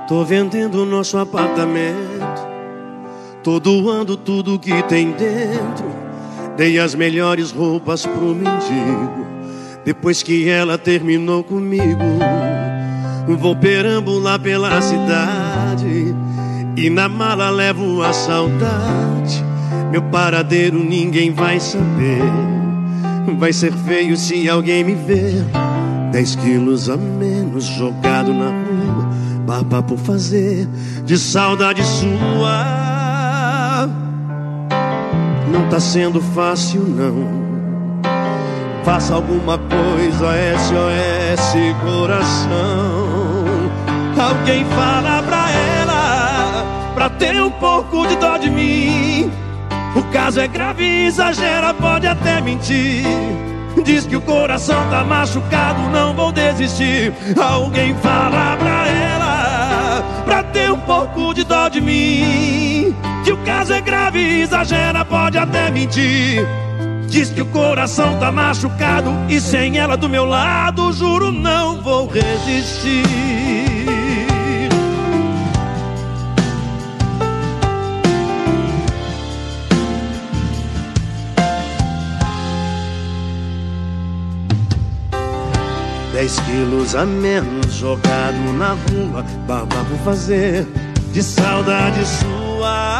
Tô vendendo o nosso apartamento, tô doando tudo que tem dentro. Dei as melhores roupas pro mendigo, depois que ela terminou comigo. Vou perambular pela cidade e na mala levo a saudade. Meu paradeiro ninguém vai saber, vai ser feio se alguém me ver. 10 quilos a menos jogado na rua, barba por fazer, de saudade sua. Não tá sendo fácil não, faça alguma coisa, SOS coração. Alguém fala pra ela, pra ter um pouco de dó de mim. O caso é grave, exagera, pode até mentir. Diz que o coração tá machucado, não vou desistir. Alguém fala pra ela, pra ter um pouco de dó de mim. Que o caso é grave, exagera, pode até mentir. Diz que o coração tá machucado e sem ela do meu lado, juro, não vou resistir. 10 quilos a menos jogado na rua, barba por fazer, de saudade sua.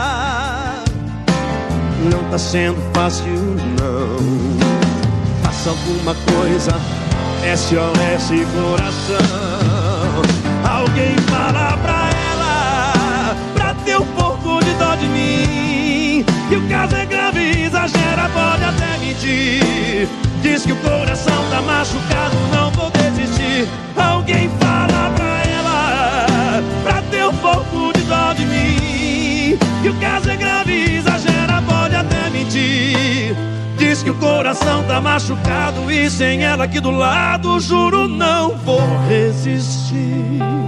Não tá sendo fácil não, faça alguma coisa, SOS coração. Alguém fala pra ela, pra ter um pouco de dó de mim. Que o caso é grave, exagera, pode até mentir. Diz que o coração tá machucado, não vou desistir. Alguém fala pra ela, pra ter um pouco de dó de mim. Que o caso é grave, exagera, pode até mentir. Diz que o coração tá machucado e sem ela aqui do lado, juro, não vou resistir.